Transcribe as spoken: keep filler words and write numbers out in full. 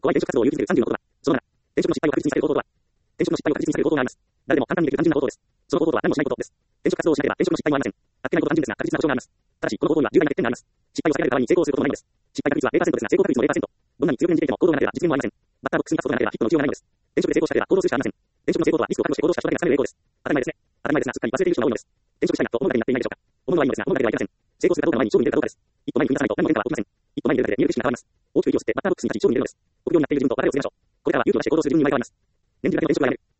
怖い転職活動を勇気づけるさんじゅうのことは、そのなな、転職の失敗を確実に避ける行動とは、転職の失敗を確実に避ける行動があります。誰でも簡単にできる単純な行動です。その行動とは何もしないことです。転職活動をしなければ転職の失敗もありません。あっけないこと単純ですが確実な保証があります。ただし、この行動には重大な欠点があります。失敗を避けられる代わりに成功することもないのです。失敗確率は ゼロパーセント ですが成功確率も ゼロパーセント。どんなに強気に導いても行動がなければ実現もありません。バッターボックスに立つことがなければヒットの打ちようがないのです。転職で成功したければ行動するしかありません。転職の成功とはリスクを覚悟して行動した人だけがつかめる栄光です。当たり前ですね。当たり前ですがすっかり忘れている人が多いのです。転職したいなと思うだけになっていないでしょうか。思うのはいいのですが、思うだけではいけません。成功するかどうかの前に勝負に出るかどうかです。一歩前に踏み出さないと何も変化は起きません。一歩前に出るだけで見える景色が変わります。大きく息を吸ってバッターボックスに立ち勝負に出るのです。臆病になっている自分と別れを告げましょう。これからは勇気を出して行動する自分に生まれ変わります。念じるだけの転職をやめる。